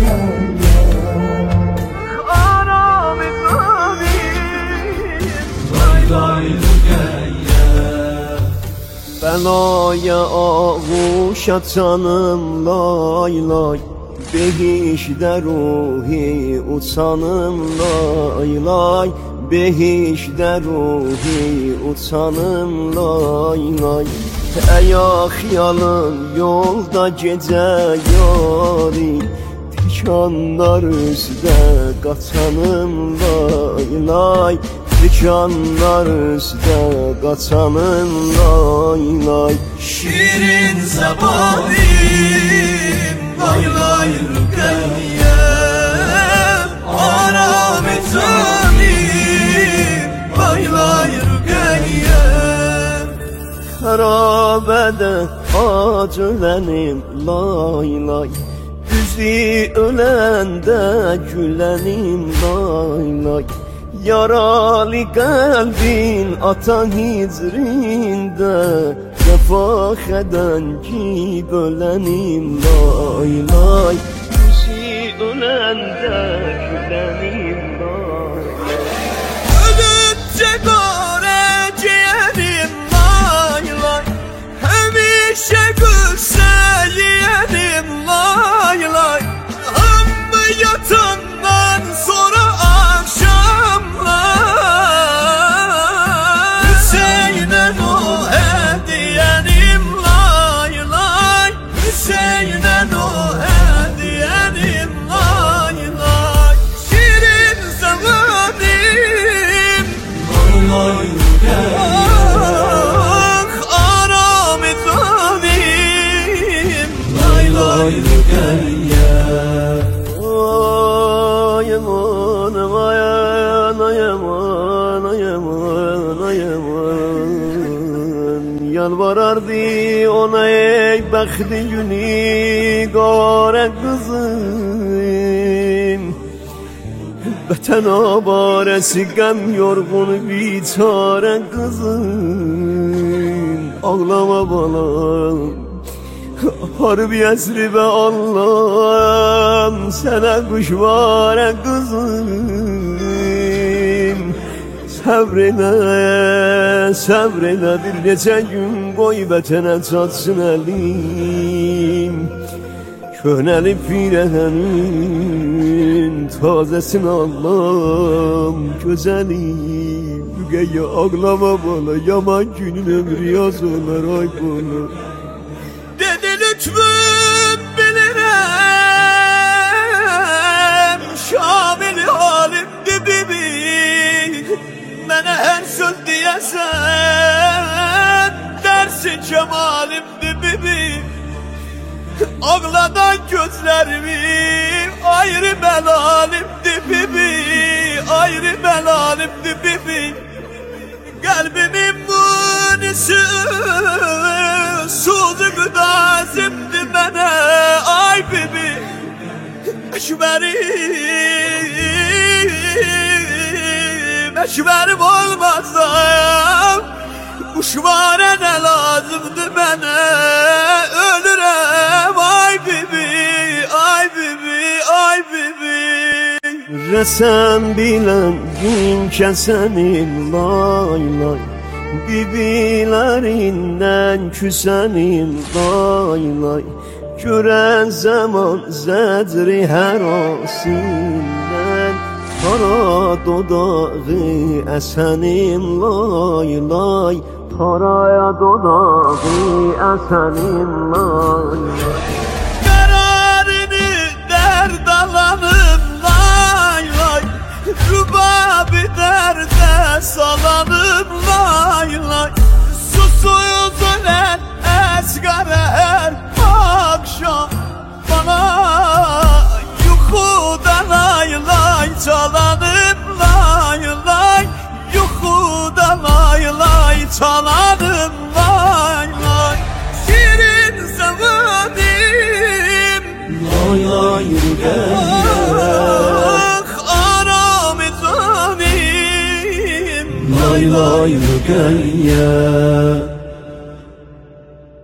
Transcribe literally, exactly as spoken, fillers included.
Aram zalim lay lay Rüqeyye. Belaya ağuşa canım lay lay, behişdə ruhi uçanım lay lay, behişdə ruhi uçanım lay lay. Əya xiyalım yolda gecə yari, tikanlar üstə qaçanım lay lay, tikanlar üstə qaçanım lay lay. Şirin zəbanim lay lay Rüqeyye, aram zalim lay lay Rüqeyye. Xarabədə acılənim lay lay, üzü öləndə gülənim lay lay. Yaralı qəlbin ata hicrində, cəfa xədən ki bölənim lay lay. Üzü öləndə gülənim lay lay. Ölüncə qarəcəyənim lay lay, həmişə qüssə yeyənim lay lay. Amma yatandan sonra akşamlar, Hüseynə o hədiyənim lay lay, Hüseynə o hədiyənim lay lay. Şirin zəvanim lay lay Rüqeyye, aram zalim lay lay Rüqeyye. Ay aman aman ay aman ay aman ay aman, yalvarardı ona ey bəxti günü qara qızım. Vətən abarəsi qəm yorğun biçarə qızım. Ağlama balam, harbi əsri və Allah'ım, sənə quşvarə qızım. Səbr elə, səbr elə, bir neçə gün qoy vətənə çatsın əlim. Köhnəlib pirəhənin tazəsin Allah'ım gözəlim. Rüqeyye ağlama bana, yaman günün ömrü yaz olar ay bana. Dedi lütfüm bilirəm, şamil halimdi bibi. Mənə hər söz deyəsən, dərsi cemalimdi bibi. Ağladan gözlərimi ayrı məlalimdi bibi, ayrı məlalimdi bibi. Qəlbimin munisi suzu qüdazimdi mənə ay bibi. Əşverim, əşverim olmazsam, quşvara nə lazımdı mənə. Ölürəm ay bibi, ay bibi, ay bibi. Rəsəm biləm gün kəsənim lay lay, bibilərindən küsənim lay lay. Görən zaman zəcri hərasindən, qara dodağı əsənim lay lay, qaraya dodağı əsənim lay lay. Qərarını dərd alanım lay lay, rübabi dərdə salanım lay lay. Susuyuz ölən əsqərə hər akşam, bana yuxudan lay lay çalanım lay lay. Yuxudan lay lay çalanım lay lay. Şirin zəvanim lay lay Rüqeyye, aram zalim lay lay Rüqeyye.